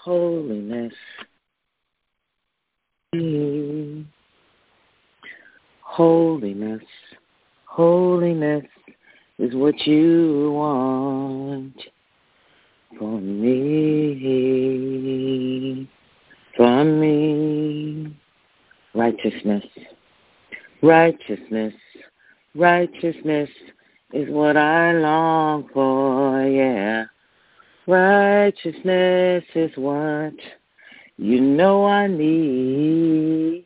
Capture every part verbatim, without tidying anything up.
holiness. Holiness, holiness is what you want from me, from me. Righteousness, righteousness, righteousness is what I long for, yeah. Righteousness is what you know I need.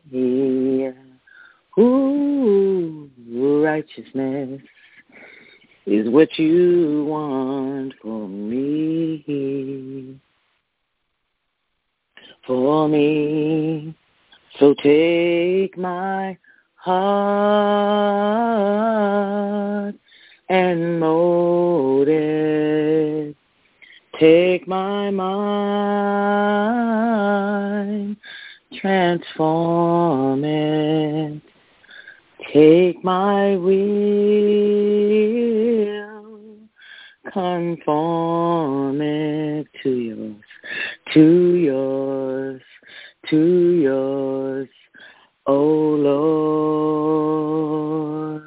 Ooh, righteousness is what you want for me. For me. So take my heart and mold it. Take my mind, transform it. Take my will, conform it to yours, to yours, to yours, O Lord.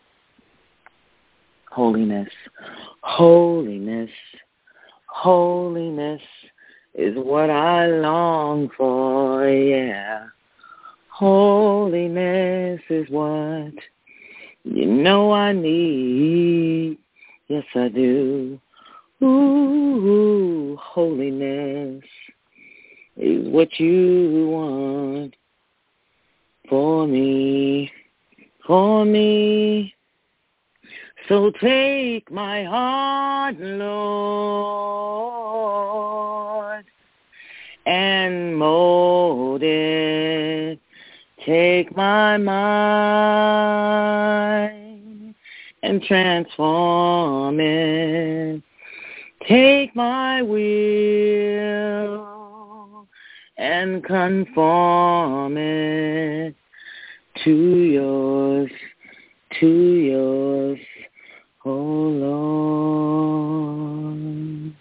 Holiness, holiness, holiness is what I long for, yeah. Holiness is what you know I need. Yes, I do. Ooh, holiness is what you want for me, for me. So take my heart, Lord, and mold it. Take my mind and transform it. Take my will and conform it to yours, to yours, oh Lord.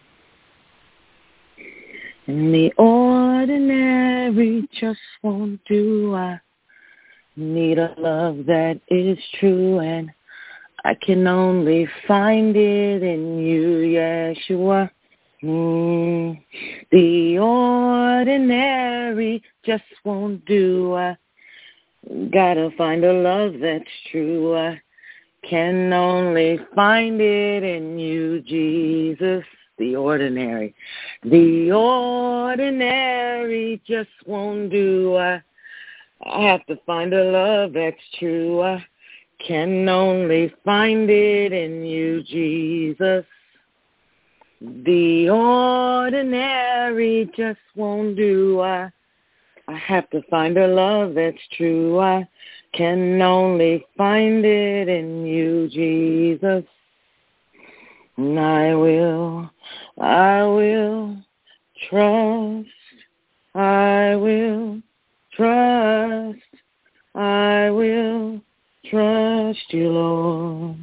And the ordinary just won't do. I need a love that is true, and I can only find it in you, Yeshua. Mm. The ordinary just won't do. I gotta find a love that's true. I can only find it in you, Jesus. The ordinary. The ordinary just won't do. I, I have to find a love that's true. I can only find it in you, Jesus. The ordinary just won't do. I, I have to find a love that's true. I can only find it in you, Jesus. And I will, I will trust, I will trust, I will trust you, Lord.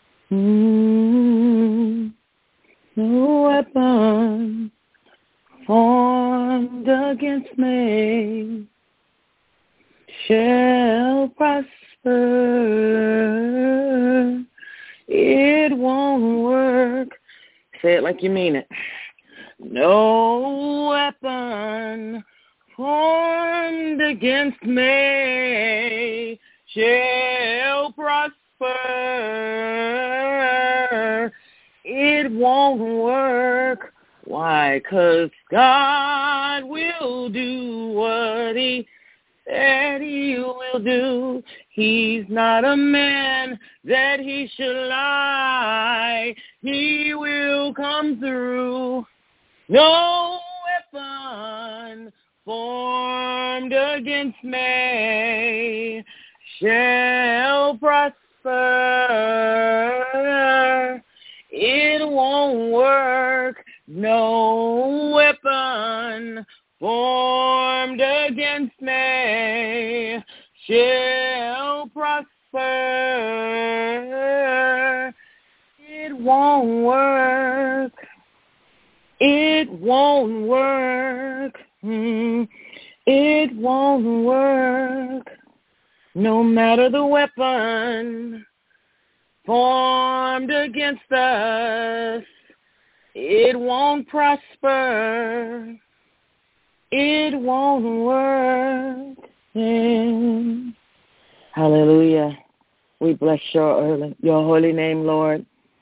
Mm, no weapon formed against me shall prosper. It won't work. Say it like you mean it. No weapon formed against me shall prosper. It won't work. Why? 'Cause God will do what he said he will do. He's not a man that he should lie. He will come through. No weapon formed against me shall prosper. It won't work. No weapon formed against me shall prosper. It won't work. It won't won't work. Mm, it won't work. No matter the weapon formed against us, it won't prosper. It won't work. Mm. Hallelujah. We bless your, your holy name, Lord.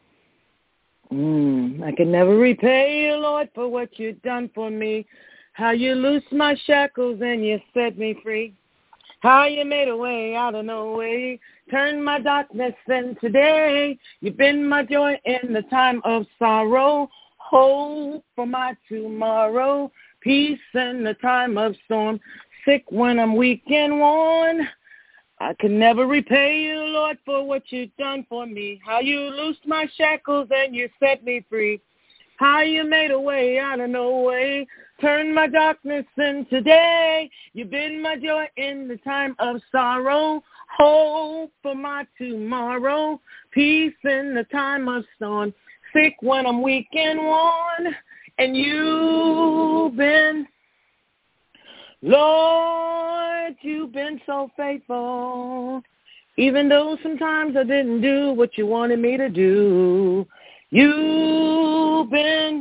Mm, I can never repay you, Lord, for what you've done for me. How you loosed my shackles and you set me free. How you made a way out of no way. Turned my darkness into day. You've been my joy in the time of sorrow. Hope for my tomorrow. Peace in the time of storm. Sick when I'm weak and worn. I can never repay you, Lord, for what you've done for me. How you loosed my shackles and you set me free. How you made a way out of no way. Turned my darkness into day. You've been my joy in the time of sorrow. Hope for my tomorrow. Peace in the time of storm. Sick when I'm weak and worn. And you've been, Lord, you've been so faithful. Even though sometimes I didn't do what you wanted me to do. You've been,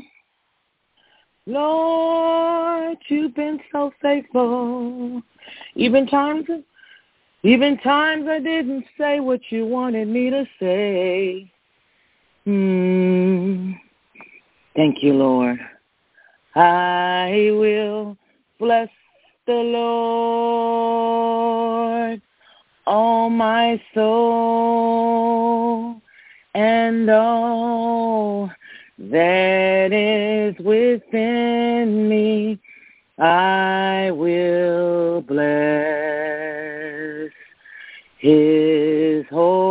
Lord, you've been so faithful. Even times, even times I didn't say what you wanted me to say. Hmm. Thank you, Lord. I will bless the Lord, all my soul, and all that is within me. I will bless his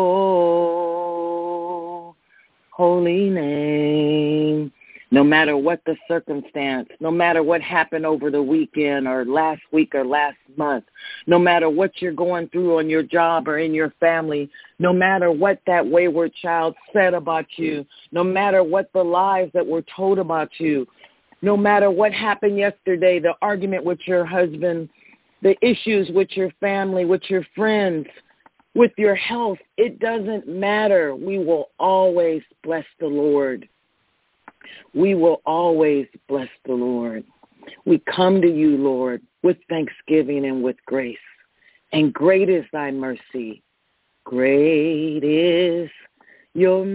whole holy name. No matter what the circumstance, no matter what happened over the weekend or last week or last month, no matter what you're going through on your job or in your family, no matter what that wayward child said about you, no matter what the lies that were told about you, no matter what happened yesterday, the argument with your husband, the issues with your family, with your friends, with your health, it doesn't matter. We will always bless the Lord. We will always bless the Lord. We come to you, Lord, with thanksgiving and with grace. And great is thy mercy. Great is your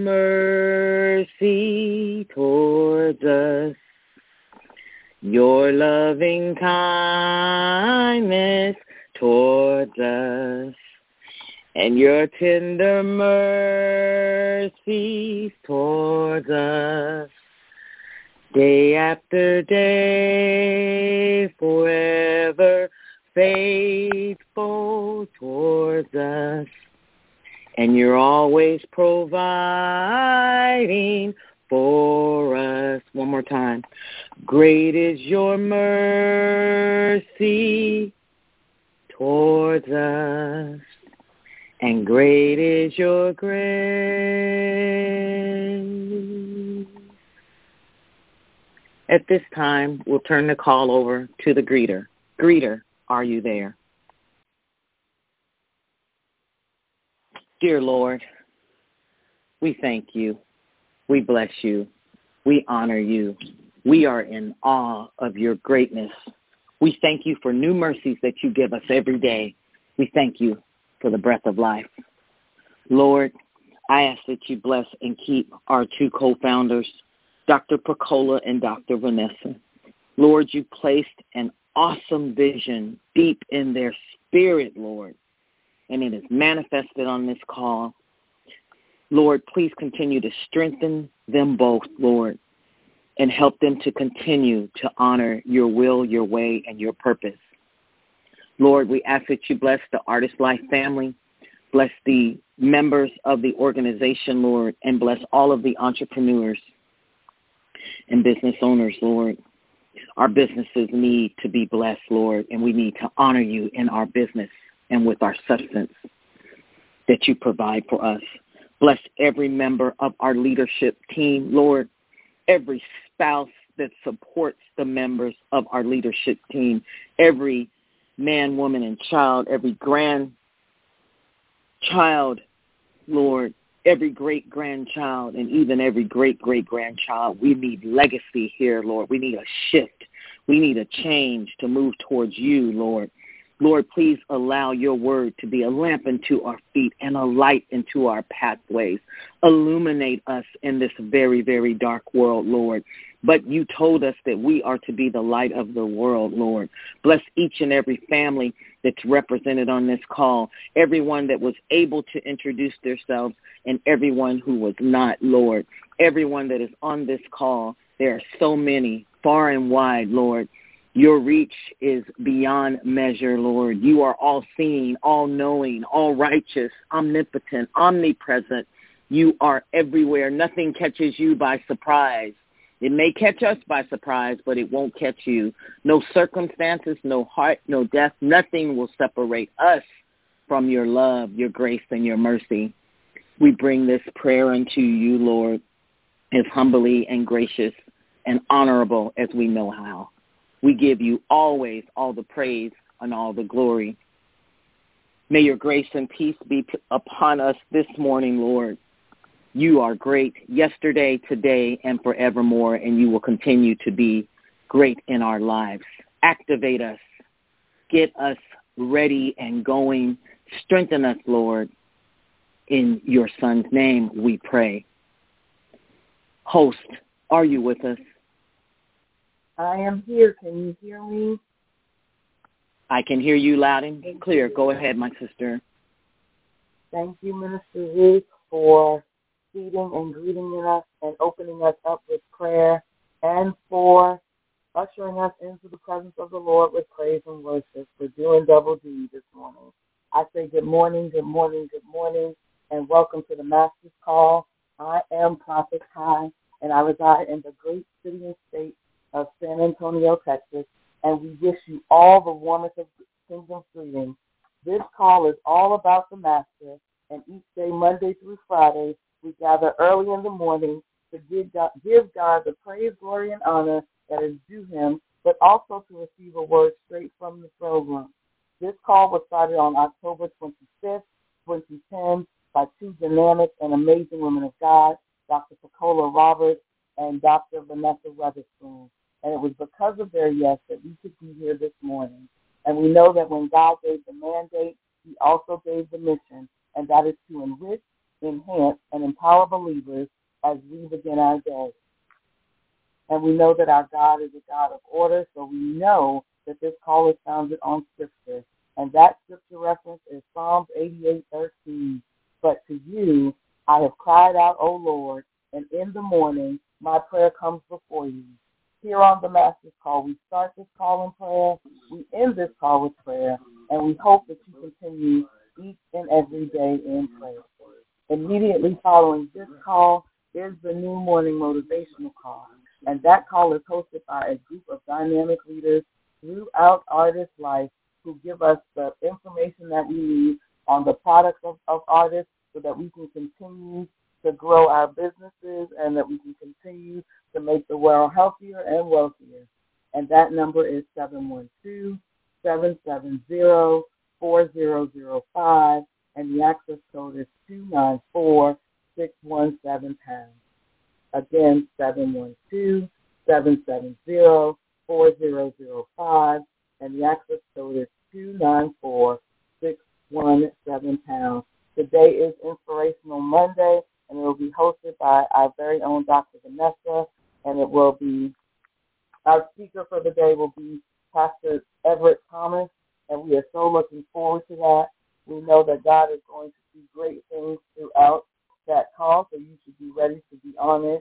mercy towards us. Your loving kindness towards us. And your tender mercies towards us. Day after day, forever faithful towards us. And you're always providing for us. One more time. Great is your mercy towards us. And great is your grace. At this time, we'll turn the call over to the greeter. Greeter, are you there? Dear Lord, we thank you. We bless you. We honor you. We are in awe of your greatness. We thank you for new mercies that you give us every day. We thank you for the breath of life. Lord, I ask that you bless and keep our two co-founders, Doctor Percola and Doctor Vanessa. Lord, you placed an awesome vision deep in their spirit, Lord, and it is manifested on this call. Lord, please continue to strengthen them both, Lord, and help them to continue to honor your will, your way, and your purpose. Lord, we ask that you bless the Artist Life family, bless the members of the organization, Lord, and bless all of the entrepreneurs and business owners, Lord. Our businesses need to be blessed, Lord, and we need to honor you in our business and with our substance that you provide for us. Bless every member of our leadership team, Lord, every spouse that supports the members of our leadership team, every man, woman, and child, every grandchild, Lord, every great-grandchild, and even every great-great-grandchild. We need legacy here, Lord. We need a shift. We need a change to move towards you, Lord. Lord, please allow your word to be a lamp unto our feet and a light into our pathways. Illuminate us in this very, very dark world, Lord. But you told us that we are to be the light of the world, Lord. Bless each and every family that's represented on this call, everyone that was able to introduce themselves and everyone who was not, Lord. Everyone that is on this call, there are so many, far and wide, Lord. Your reach is beyond measure, Lord. You are all-seeing, all-knowing, all-righteous, omnipotent, omnipresent. You are everywhere. Nothing catches you by surprise. It may catch us by surprise, but it won't catch you. No circumstances, no heart, no death, nothing will separate us from your love, your grace, and your mercy. We bring this prayer unto you, Lord, as humbly and gracious and honorable as we know how. We give you always all the praise and all the glory. May your grace and peace be upon us this morning, Lord. You are great yesterday, today, and forevermore, and you will continue to be great in our lives. Activate us. Get us ready and going. Strengthen us, Lord. In your Son's name we pray. Host, are you with us? I am here. Can you hear me? I can hear you loud and clear. Go ahead, my sister. Thank you, Minister Ruth, for feeding and greeting us and opening us up with prayer, and for ushering us into the presence of the Lord with praise and worship. We're doing double D this morning. I say good morning, good morning, good morning, and welcome to the Master's Call. I am Prophet Kai, and I reside in the great city and state of San Antonio, Texas, and we wish you all the warmest of kingdom greetings. This call is all about the Master, and each day, Monday through Friday, we gather early in the morning to give God, give God the praise, glory, and honor that is due him, but also to receive a word straight from the throne room. This call was started on October twenty-fifth, twenty ten, by two dynamic and amazing women of God, Doctor Pacola Roberts and Doctor Vanessa Weatherspoon. And it was because of their yes that we could be here this morning. And we know that when God gave the mandate, he also gave the mission, and that is to enrich, enhance, and empower believers as we begin our day. And we know that our God is a God of order, so we know that this call is founded on Scripture. And that Scripture reference is Psalms eighty-eight thirteen. But to you I have cried out, O Lord, and in the morning my prayer comes before you. Here on the Master's Call, we start this call in prayer, we end this call with prayer, and we hope that you continue each and every day in prayer. Immediately following this call is the new morning motivational call, and that call is hosted by a group of dynamic leaders throughout Artist Life who give us the information that we need on the products of, of artists so that we can continue to grow our businesses and that we can continue to make the world healthier and wealthier. And that number is seven one two, seven seven zero, four zero zero five, and the access code is two nine four, six one seven pound. Again, seven one two, seven seven zero, four zero zero five, and the access code is two nine four, six one seven pound. Today is Inspirational Monday, and it will be hosted by our very own Doctor Vanessa, and it will be, our speaker for the day will be Pastor Everett Thomas, and we are so looking forward to that. We know that God is going to do great things throughout that call, so you should be ready to be on it.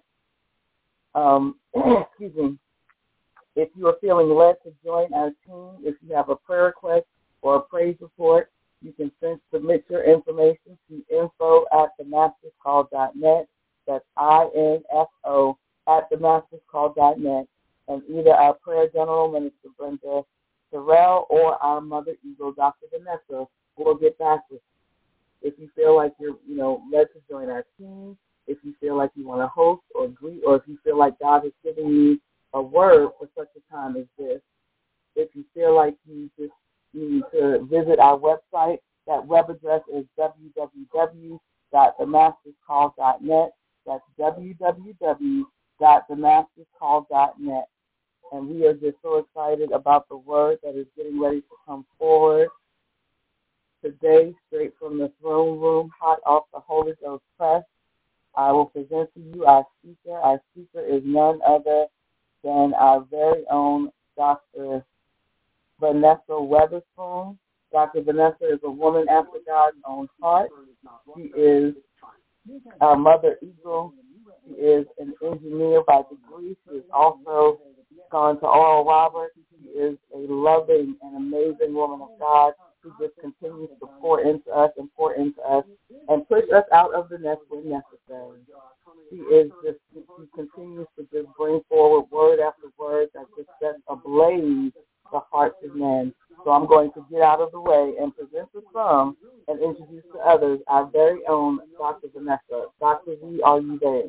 Um, excuse me. If you are feeling led to join our team, if you have a prayer request or a praise report, you can send, submit your information to info at the masters call dot net. That's I N F O at the masters call dot net. And either our prayer general, Minister Brenda Terrell, or our Mother Eagle, Doctor Vanessa, will get back with you. If you feel like you're, you know, led to join our team, if you feel like you want to host or greet, or if you feel like God has given you a word for such a time as this. If you feel like you just need to visit our website, that web address is w w w dot the masters call dot net. That's w w w dot the masters call dot net. And we are just so excited about the word that is getting ready to come forward today, straight from the throne room, hot off the Holy Ghost press. I will present to you our speaker. Our speaker is none other than our very own Doctor Vanessa Weatherspoon. Doctor Vanessa is a woman after God's own heart. She is our mother eagle. She is an engineer by degree. She has also gone to Oral Roberts. She is a loving and amazing woman of God who just continues to pour into us and pour into us and push us out of the nest when necessary. She is just, she continues to just bring forward word after word that just sets ablaze the hearts of men. So I'm going to get out of the way and present to some and introduce to others our very own Doctor Vanessa. Doctor V, are you there?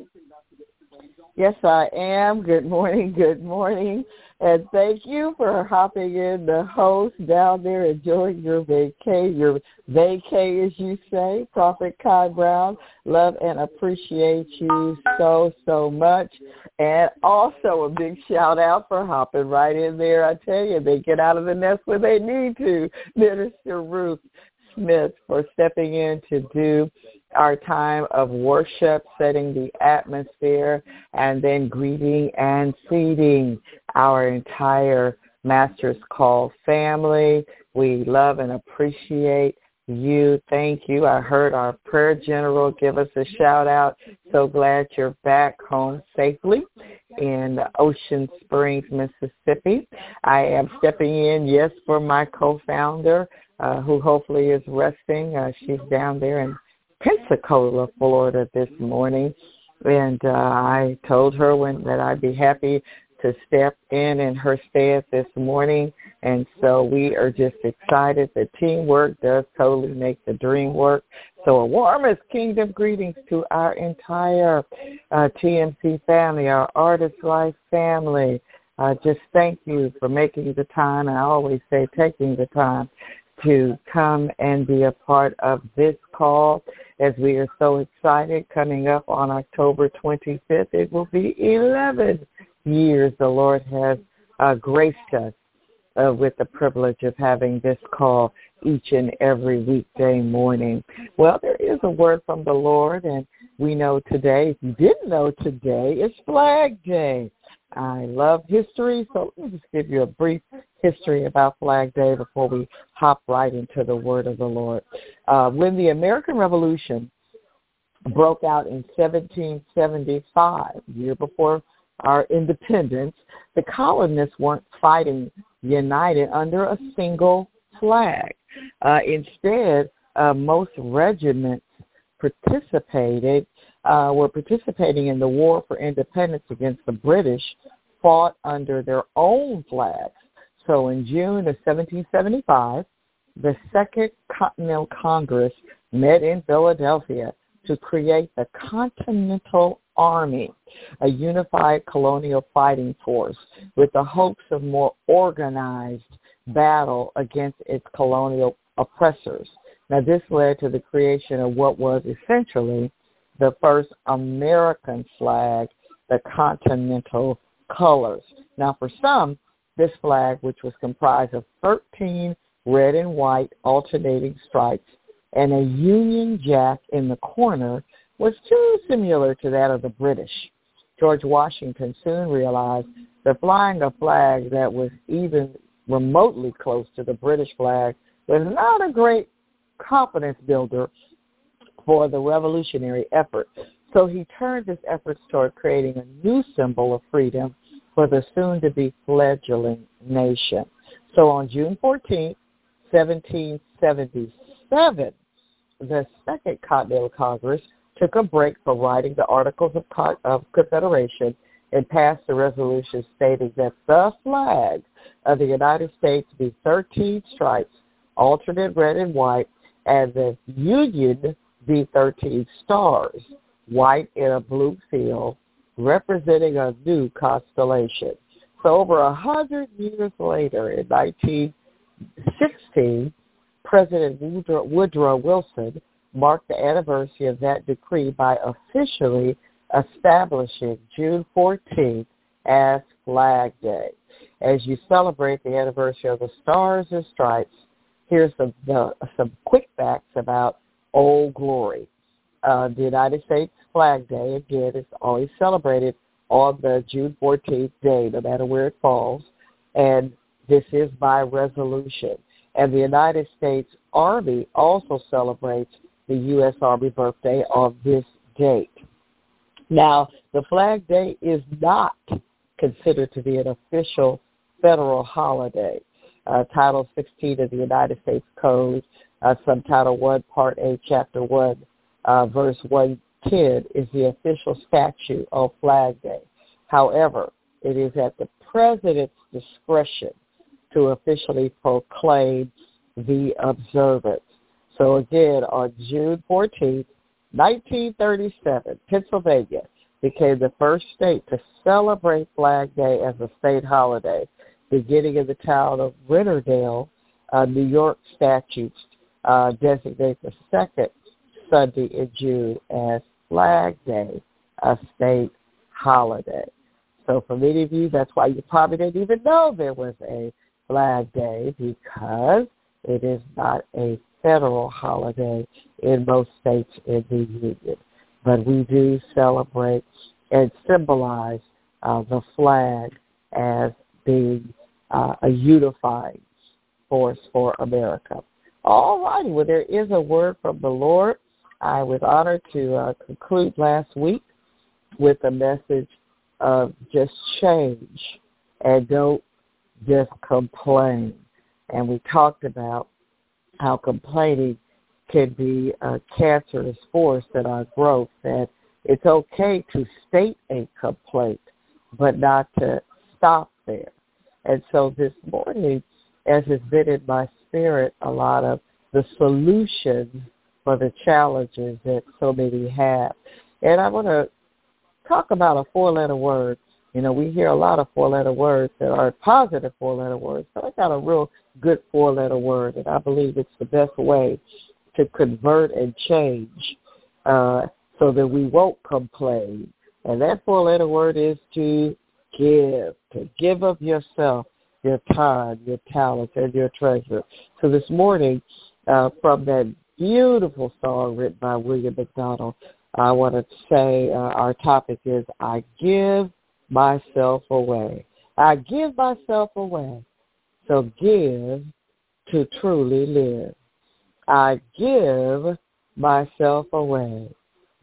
Yes, I am. Good morning, good morning. And thank you for hopping in the host down there, enjoying your vacay, your vacay, as you say. Prophet Kai Brown, love and appreciate you so, so much. And also a big shout out for hopping right in there. I tell you, they get out of the nest where they need to. Minister Ruth Smith for stepping in to do our time of worship, setting the atmosphere, and then greeting and seating our entire Master's Call family. We love and appreciate you. Thank you. I heard our prayer general give us a shout out. So glad you're back home safely in Ocean Springs, Mississippi. I am stepping in, yes, for my co-founder, uh, who hopefully is resting. Uh, she's down there in Pensacola, Florida this morning, and uh, I told her when that I'd be happy to step in in her stead this morning, and so we are just excited. The teamwork does totally make the dream work. So a warmest kingdom greetings to our entire uh, T M C family, our Artist Life family. Uh, just thank you for making the time, and I always say taking the time to come and be a part of this call, as we are so excited. Coming up on October twenty-fifth, it will be eleven years the Lord has uh, graced us uh, with the privilege of having this call each and every weekday morning. Well, there is a word from the Lord, and we know today, if you didn't know today, it's Flag Day. I love history, so let me just give you a brief history about Flag Day before we hop right into the word of the Lord. Uh, when the American Revolution broke out in seventeen seventy-five, year before our independence, the colonists weren't fighting united under a single flag. Uh, instead, uh, most regiments participated Uh, were participating in the war for independence against the British, fought under their own flags. So in June of seventeen seventy-five, the Second Continental Congress met in Philadelphia to create the Continental Army, a unified colonial fighting force with the hopes of more organized battle against its colonial oppressors. Now, this led to the creation of what was essentially the first American flag, the Continental colors. Now, for some, this flag, which was comprised of thirteen red and white alternating stripes and a Union Jack in the corner, was too similar to that of the British. George Washington soon realized that flying a flag that was even remotely close to the British flag was not a great confidence builder for the revolutionary effort. So he turned his efforts toward creating a new symbol of freedom for the soon-to-be fledgling nation. So on June fourteenth, seventeen seventy-seven, the Second Continental Congress took a break for writing the Articles of, Co- of Confederation and passed a resolution stating that the flag of the United States be thirteen stripes, alternate red and white, and the Union be thirteen stars, white in a blue field, representing a new constellation. So over a hundred years later, in nineteen sixteen, President Woodrow, Woodrow Wilson marked the anniversary of that decree by officially establishing June fourteenth as Flag Day. As you celebrate the anniversary of the Stars and Stripes, here's some, the, some quick facts about Old Glory. Uh, the United States Flag Day, again, is always celebrated on the June fourteenth day, no matter where it falls, and this is by resolution. And the United States Army also celebrates the U S Army birthday on this date. Now, the Flag Day is not considered to be an official federal holiday. Uh, Title sixteen of the United States Code, uh, Subtitle one, Part A, Chapter one, uh, Verse one ten, is the official statute on Flag Day. However, it is at the President's discretion to officially proclaim the observance. So again, on June fourteenth, nineteen thirty-seven, Pennsylvania became the first state to celebrate Flag Day as a state holiday. Beginning in the town of Riverdale, uh, New York statutes uh, designate the second Sunday in June as Flag Day, a state holiday. So for many of you, that's why you probably didn't even know there was a Flag Day, because it is not a federal holiday in most states in the Union. But we do celebrate and symbolize uh, the flag as being uh, a unifying force for America. All righty, well, there is a word from the Lord. I was honored to uh, conclude last week with a message of just change and don't just complain. And we talked about how complaining can be a cancerous force in our growth, and it's okay to state a complaint, but not to stop there. And so this morning, as has been in my spirit, a lot of the solutions for the challenges that so many have. And I want to talk about a four-letter word. You know, we hear a lot of four-letter words that are positive four-letter words, but I got a real good four-letter word, and I believe it's the best way to convert and change uh, so that we won't complain. And that four-letter word is to give, to give of yourself, your time, your talents, and your treasure. So this morning, uh, from that beautiful song written by William McDonald, I want to say uh, our topic is, I give myself away. I give myself away. So give to truly live. I give myself away.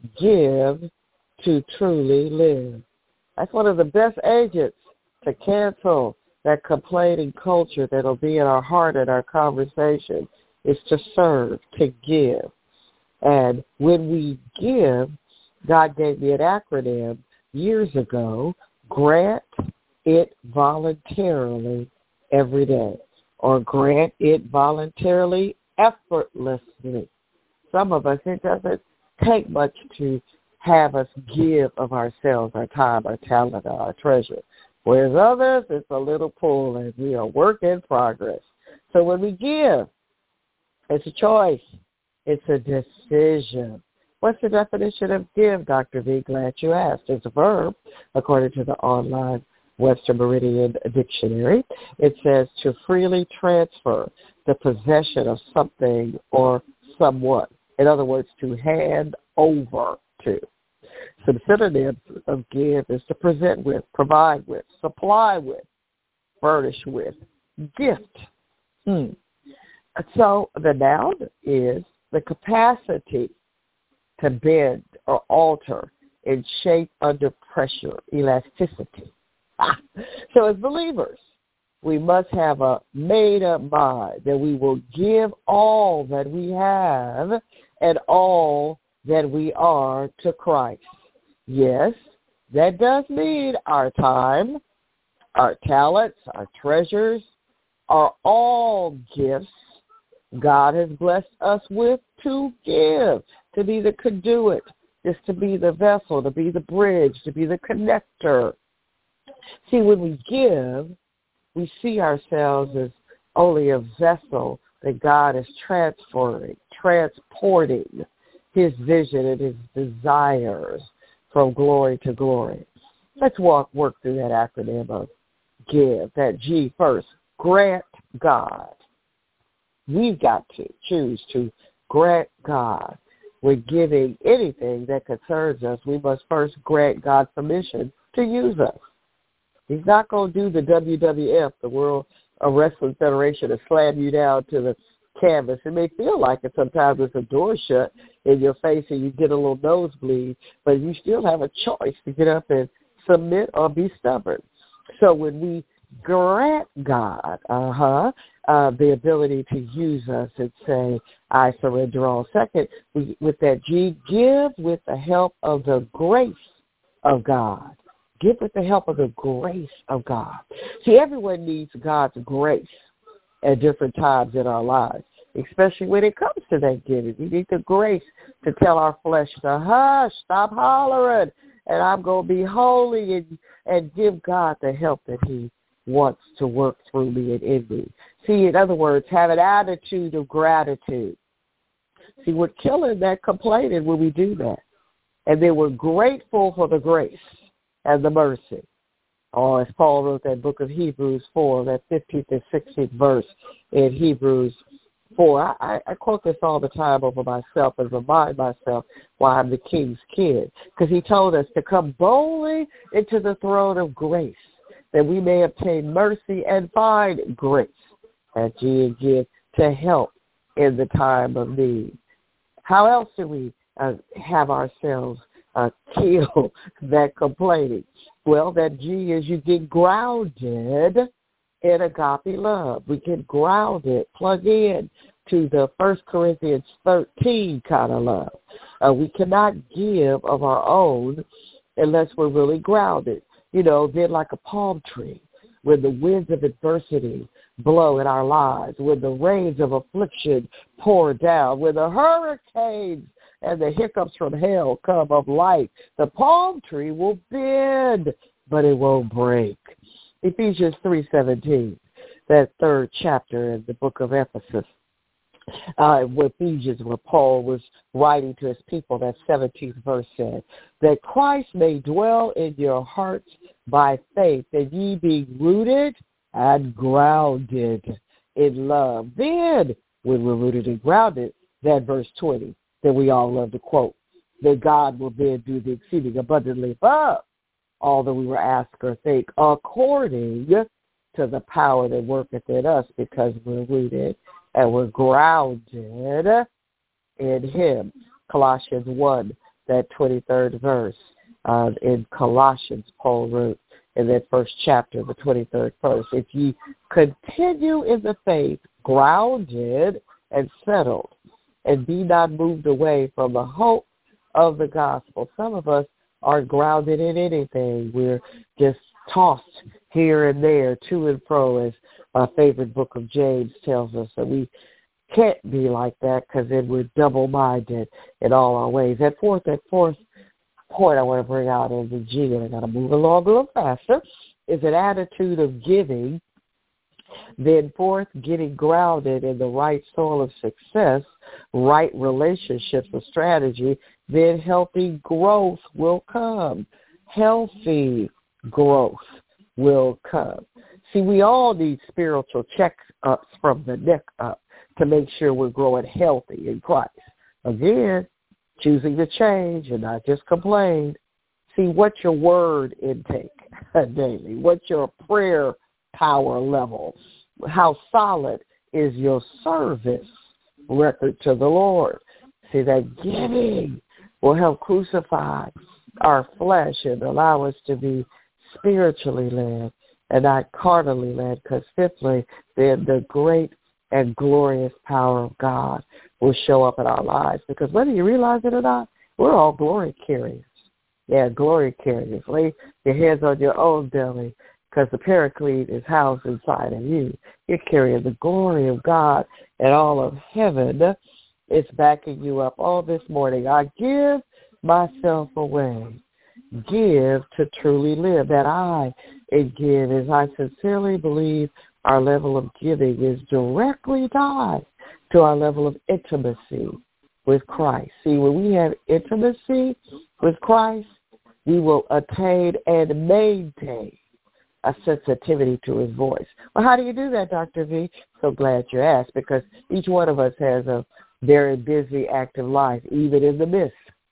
Give to truly live. That's one of the best agents to cancel that complaining culture that will be in our heart and our conversation, is to serve, to give. And when we give, God gave me an acronym years ago, grant it voluntarily every day, or grant it voluntarily effortlessly. Some of us, it doesn't take much to have us give of ourselves, our time, our talent, our treasure. Whereas others, it's a little pull, and we are work in progress. So when we give, it's a choice. It's a decision. What's the definition of give, Doctor V? Glad you asked. It's a verb, according to the online Webster Meridian Dictionary. It says to freely transfer the possession of something or someone. In other words, to hand over to. Some synonyms of give is to present with, provide with, supply with, furnish with, gift. Hmm. So the noun is the capacity to bend or alter in shape under pressure, elasticity. Ah. So as believers, we must have a made-up mind that we will give all that we have and all that we are to Christ. Yes, that does mean our time, our talents, our treasures are all gifts God has blessed us with to give, to be the conduit, just to be the vessel, to be the bridge, to be the connector See, when we give, we see ourselves as only a vessel that God is transferring, transporting his vision and his desires from glory to glory. Let's walk work through that acronym of give, that G first. Grant God. We've got to choose to grant God. With giving anything that concerns us, we must first grant God permission to use us. He's not going to do the W W F, the World Wrestling Federation, to slam you down to the canvas. It may feel like it sometimes with the door shut in your face and you get a little nosebleed, but you still have a choice to get up and submit or be stubborn. So when we grant God uh-huh, uh, the ability to use us and say, I surrender all. Second, we, with that G, give with the help of the grace of God. Give with the help of the grace of God. See, everyone needs God's grace at different times in our lives, especially when it comes to that giving. We need the grace to tell our flesh to hush, stop hollering, and I'm going to be holy and, and give God the help that he wants to work through me and in me. See, in other words, have an attitude of gratitude. See, we're killing that complaining when we do that. And then we're grateful for the grace and the mercy. Or as Paul wrote that book of Hebrews four, that fifteenth and sixteenth verse in Hebrews four. I, I quote this all the time over myself and remind myself why I'm the king's kid. Because he told us to come boldly into the throne of grace, that we may obtain mercy and find grace at G and give to help in the time of need. How else do we uh, have ourselves uh, kill that complaining? Well, that G is you get grounded in agape love. We get grounded, plug in to the First Corinthians thirteen kind of love. Uh, we cannot give of our own unless we're really grounded. You know, they're like a palm tree. When the winds of adversity blow in our lives, when the rains of affliction pour down, when the hurricanes and the hiccups from hell come of life, the palm tree will bend, but it won't break. Ephesians three seventeen, that third chapter in the book of Ephesus, uh, where Ephesians, where Paul was writing to his people, that seventeenth verse said, that Christ may dwell in your hearts by faith, that ye be rooted and grounded in love. Then, when we're rooted and grounded, that verse twenty that we all love to quote, that God will then do the exceeding abundantly above all that we were asked or think, according to the power that worketh in us, because we're rooted and we're grounded in him. Colossians one, that twenty-third verse. Uh, in Colossians, Paul wrote in that first chapter, the twenty-third verse, if ye continue in the faith, grounded and settled, and be not moved away from the hope of the gospel. Some of us aren't grounded in anything. We're just tossed here and there, to and fro, as my favorite book of James tells us. That we can't be like that, because then we're double-minded in all our ways. That fourth, that fourth point I want to bring out in the G, and I got to move along a little faster, is an attitude of giving. Then fourth, getting grounded in the right soil of success, right relationships and strategy, then healthy growth will come. Healthy growth will come. See, we all need spiritual check-ups from the neck up to make sure we're growing healthy in Christ. Again, choosing to change and not just complain. See, what's your word intake daily? What's your prayer power level? How solid is your service record to the Lord? See, that giving will help crucify our flesh and allow us to be spiritually led and not carnally led, because fifthly, then the great and glorious power of God will show up in our lives. Because whether you realize it or not, we're all glory carriers. Yeah, glory carriers. Lay your hands on your own belly, because the Paraclete is housed inside of you. You're carrying the glory of God, and all of heaven is backing you up. All this morning, I give myself away. Give to truly live, that I and give is I sincerely believe our level of giving is directly tied to our level of intimacy with Christ. See, when we have intimacy with Christ, we will attain and maintain a sensitivity to his voice. Well, how do you do that, Doctor V? So glad you asked, because each one of us has a very busy, active life, even in the midst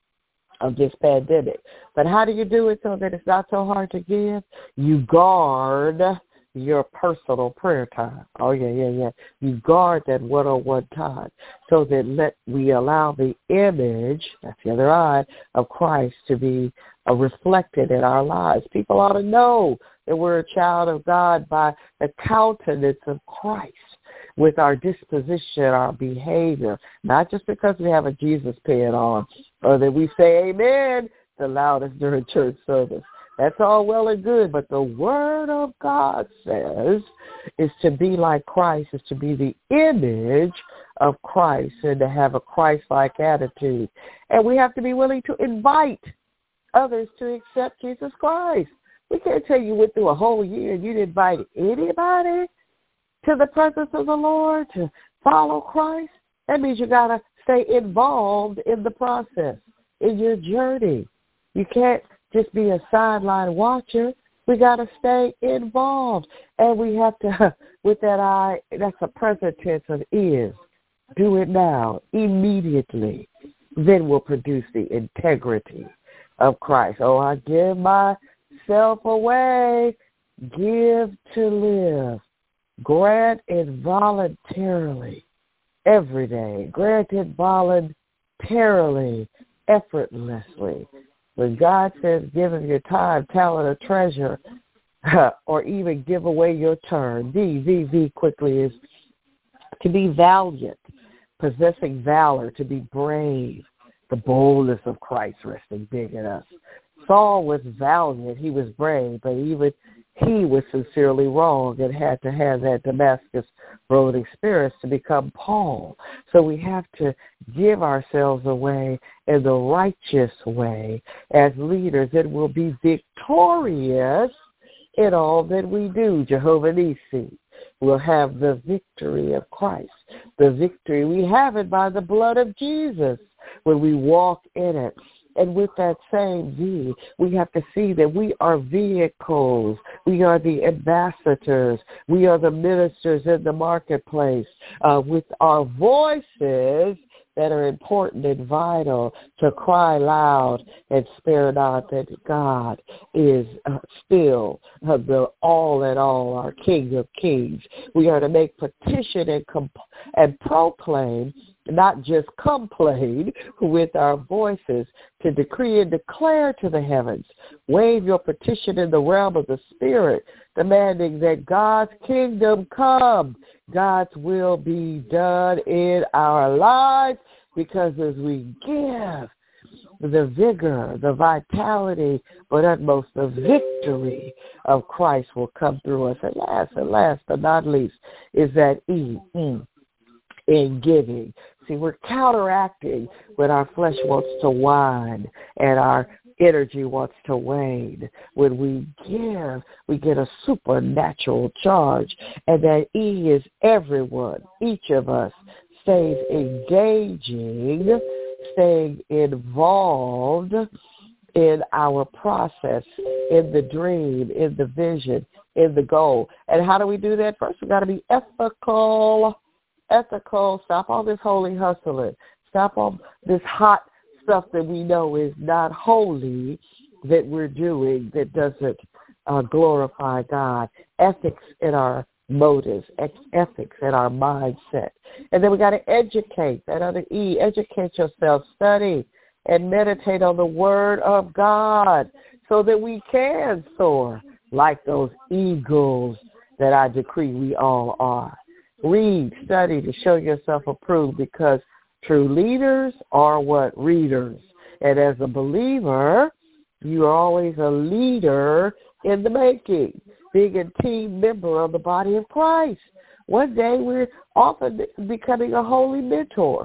of this pandemic. But how do you do it so that it's not so hard to give? You guard your personal prayer time. Oh, yeah, yeah, yeah. You guard that one-on-one time so that let we allow the image, that's the other eye, of Christ to be uh, reflected in our lives. People ought to know that we're a child of God by the countenance of Christ with our disposition, our behavior, not just because we have a Jesus pin on or that we say amen the loudest during church service. That's all well and good, but the Word of God says is to be like Christ, is to be the image of Christ and to have a Christ-like attitude. And we have to be willing to invite others to accept Jesus Christ. We can't tell you went through a whole year and you didn't invite anybody to the presence of the Lord to follow Christ. That means you got to stay involved in the process, in your journey. You can't just be a sideline watcher. We got to stay involved. And we have to, with that eye, that's a present tense of is. Do it now, immediately. Then we'll produce the integrity of Christ. Oh, I give myself away. Give to live. Grant it voluntarily every day. Grant it voluntarily, effortlessly. When God says give him your time, talent, or treasure, or even give away your turn, V, V, V quickly is to be valiant, possessing valor, to be brave, the boldness of Christ resting big in us. Saul was valiant, he was brave, but even he was sincerely wrong and had to have that Damascus Road experience to become Paul. So we have to give ourselves away in the righteous way as leaders, and we'll be victorious in all that we do. Jehovah Nissi will have the victory of Christ. The victory, we have it by the blood of Jesus when we walk in it. And with that same V, we have to see that we are vehicles. We are the ambassadors. We are the ministers in the marketplace uh, with our voices that are important and vital to cry loud and spare not that God is uh, still uh, the all in all, our King of Kings. We are to make petition and, comp- and proclaim, not just complain, with our voices, to decree and declare to the heavens. Wave your petition in the realm of the Spirit, demanding that God's kingdom come, God's will be done in our lives, because as we give, the vigor, the vitality, but utmost the victory of Christ will come through us. And last, and last but not least, is that E, mm, in giving. See, we're counteracting when our flesh wants to whine and our energy wants to wane. When we give, we get a supernatural charge. And that E is everyone, each of us, stays engaging, staying involved in our process, in the dream, in the vision, in the goal. And how do we do that? First, we've got to be ethical. Ethical, stop all this holy hustling. Stop all this hot stuff that we know is not holy that we're doing that doesn't uh, glorify God. Ethics in our motives, ethics in our mindset. And then we got to educate, that other E, educate yourself, study, and meditate on the Word of God so that we can soar like those eagles that I decree we all are. Read, study to show yourself approved, because true leaders are what? Readers. And as a believer, you are always a leader in the making, being a team member of the body of Christ. One day we're often becoming a holy mentor.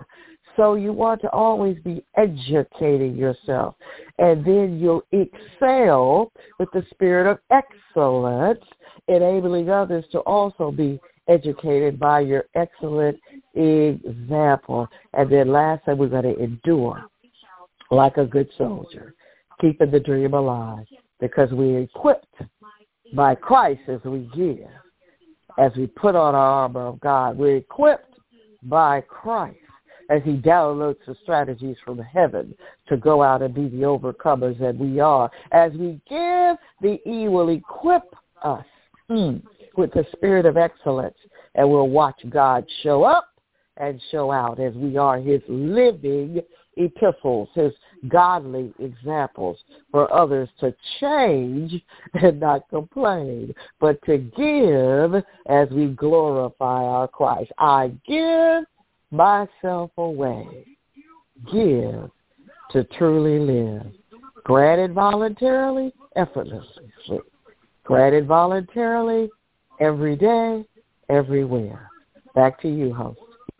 So you want to always be educating yourself. And then you'll excel with the spirit of excellence, enabling others to also be educated by your excellent example. And then lastly, we're going to endure like a good soldier, keeping the dream alive, because we're equipped by Christ as we give, as we put on our armor of God. We're equipped by Christ as he downloads the strategies from heaven to go out and be the overcomers that we are. As we give, the E will equip us mm, with the spirit of excellence, and we'll watch God show up and show out as we are his living epistles, his godly examples for others to change and not complain, but to give as we glorify our Christ. I give myself away. Give to truly live. Granted voluntarily, effortlessly. Granted voluntarily, every day, everywhere. Back to you, host.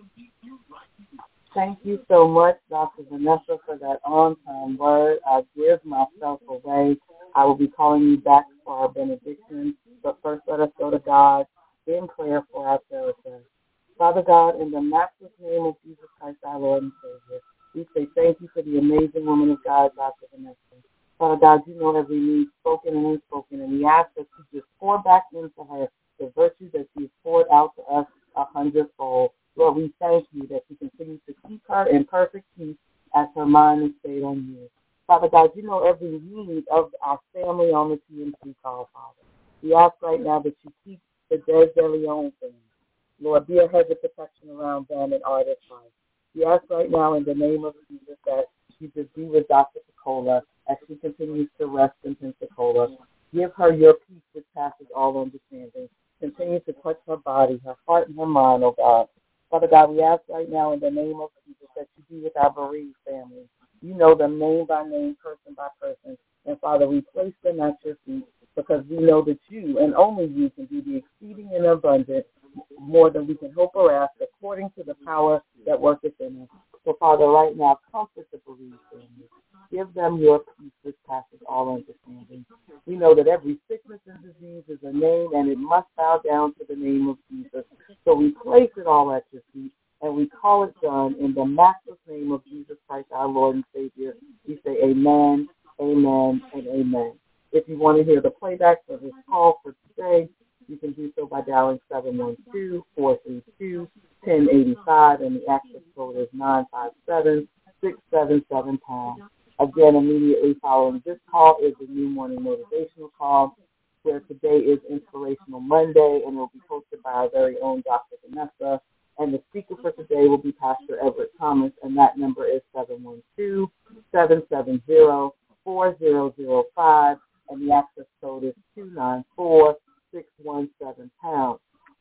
Thank you so much, Doctor Vanessa, for that on-time word. I give myself away. I will be calling you back for our benediction, but first let us go to God in prayer for our territory. Father God, in the matchless name of Jesus Christ, our Lord and Savior, we say thank you for the amazing woman of God, Doctor Vanessa. Father God, you know every need, spoken and unspoken, and we ask that you just pour back into her the virtues that she's poured out to us a hundredfold. Lord, we thank you that you continue to keep her in perfect peace as her mind is stayed on you. Father God, you know every need of our family on the T M C call, Father. We ask right now that you keep the Des DeLeon family. Lord, be a hedge of protection around them and Artist Life. We ask right now in the name of Jesus that you just be with Doctor Picola as she continues to rest in Pensacola. Give her your peace which passes all understanding. Continue to touch her body, her heart, and her mind, oh God. Father God, we ask right now in the name of Jesus that you be with our bereaved family. You know them name by name, person by person. And Father, we place them at your feet because we know that you and only you can do the exceeding and abundant more than we can hope or ask according to the power that worketh in us. So Father, right now, comfort the bereaved family. Give them your peace which passes all understanding. We know that every sickness and disease is a name, and it must bow down to the name of Jesus. So we place it all at your feet, and we call it done in the matchless name of Jesus Christ, our Lord and Savior. We say amen, amen, and amen. If you want to hear the playback for this call for today, you can do so by dialing seven one two, four three two, one zero eight five, and the access code is nine five seven, six seven seven pound. Again, immediately following this call is the New Morning Motivational Call, where today is Inspirational Monday, and it will be hosted by our very own Doctor Vanessa. And the speaker for today will be Pastor Everett Thomas, and that number is seven one two, seven seven zero, four zero zero five, and the access code is two nine four, six one seven pound.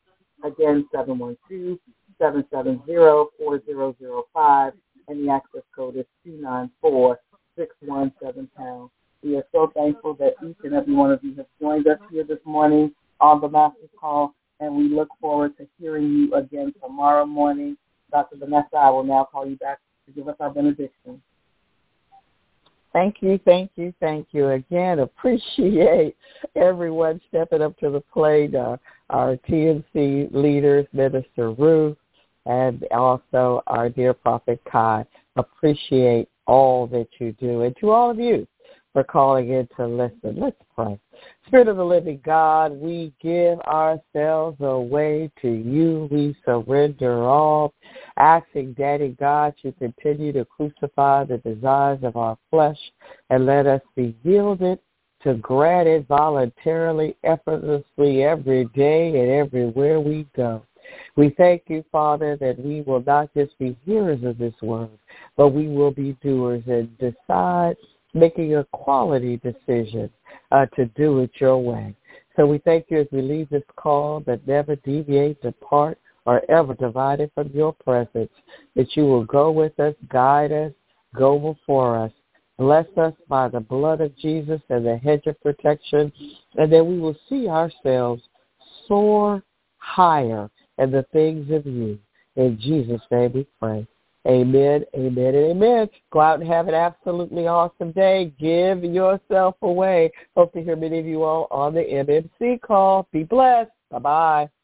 Again, seven one two, seven seven zero, four zero zero five, and the access code is two nine four, six one seven pound. We are so thankful that each and every one of you have joined us here this morning on the Master's Call, and we look forward to hearing you again tomorrow morning. Doctor Vanessa, I will now call you back to give us our benediction. Thank you, thank you, thank you. Again, appreciate everyone stepping up to the plate, uh, our T M C leaders, Minister Ruth, and also our dear Prophet Kai. Appreciate all that you do. And to all of you for calling in to listen, let's pray. Spirit of the living God, we give ourselves away to you. We surrender all, asking Daddy God to continue to crucify the desires of our flesh and let us be yielded to grant it voluntarily, effortlessly every day and everywhere we go. We thank you, Father, that we will not just be hearers of this word, but we will be doers and decide, making a quality decision uh, to do it your way. So we thank you as we leave this call that never deviate, depart, or ever divided from your presence, that you will go with us, guide us, go before us, bless us by the blood of Jesus and the hedge of protection, and then we will see ourselves soar higher in the things of you. In Jesus' name we pray. Amen, amen, and amen. Go out and have an absolutely awesome day. Give yourself away. Hope to hear many of you all on the M M C call. Be blessed. Bye-bye.